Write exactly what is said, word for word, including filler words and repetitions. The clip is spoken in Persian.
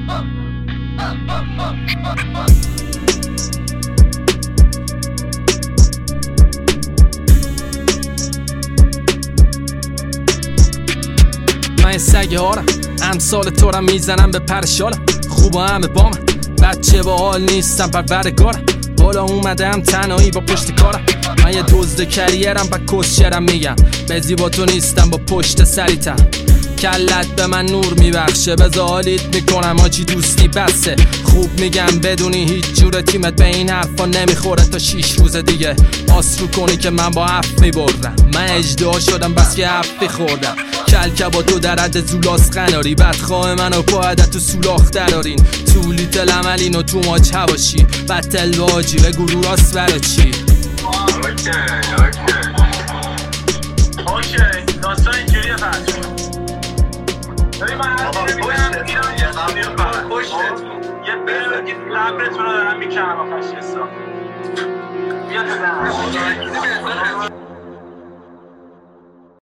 من سگه هارم امثال تو را میزنم به پرشالم خوب همه با من بچه با حال نیستم پروردگارم بالا اومدم تنهایی با پشت کارم من یه دزد کریرم با کسشرم میگم بزی با تو نیستم با پشت سریتم کلت به من نور میبخشه بزا حالیت میکنم آجی دوستی بسه خوب میگم بدونی هیچ جور تیمت به این حرفا نمیخوره تا شیش روز دیگه آس رو کنی که من با هفت میبردم من اجدها شدم بس که هفتی خوردم کلکه با تو در حد زولاس قناری بدخواه منو باید تو سولاخ درارین تولی تل عملین و تو ماچ هواشی بدتل واجی به گروه راست برا چی اوکی اوکی اوکی داستان اینجوریه پس ببین من هر دیگه میگم یه قبلیون برد یه برد یه لبرتون رو دارم میکنم آخش یه سا بیا تو